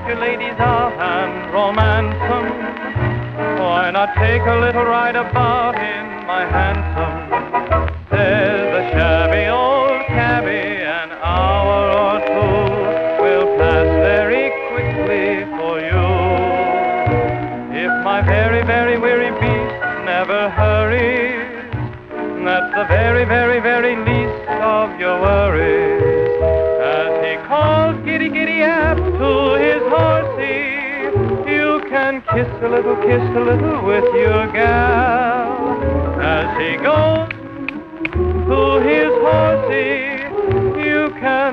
your ladies out and romance 'em? Why not take a little ride about in my hansom? There's a shabby old cabbie, an hour or two will pass very quickly for you. If my very, very weary beast never hurries, that's the very, very, very least of your worries. As he calls giddy, giddy ap to his horsey, you can kiss a little with your gal. As he goes to his horsey, you can.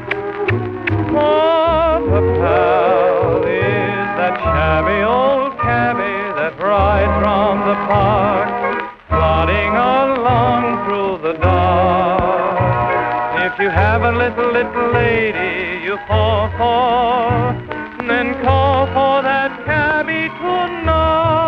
What a pal is that shabby old cabbie that rides round the park, plodding along through the dark. If you have a little lady you fall for, then call for that cabbie tonight.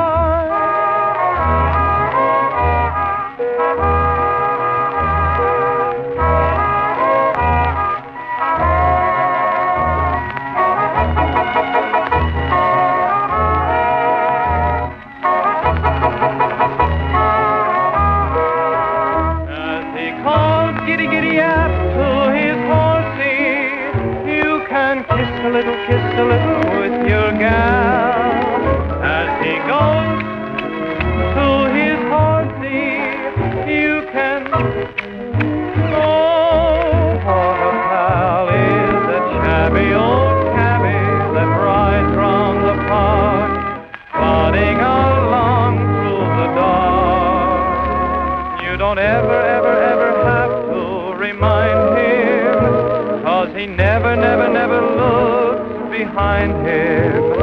Giddy, giddy ap to his horsey, you can kiss a little with your gal. As he goes to his horsey, you can. Oh, what a pal is that shabby old cabbie that rides round the park, plodding along through the dark. You don't ever have to remind him, 'cause he never looks behind him.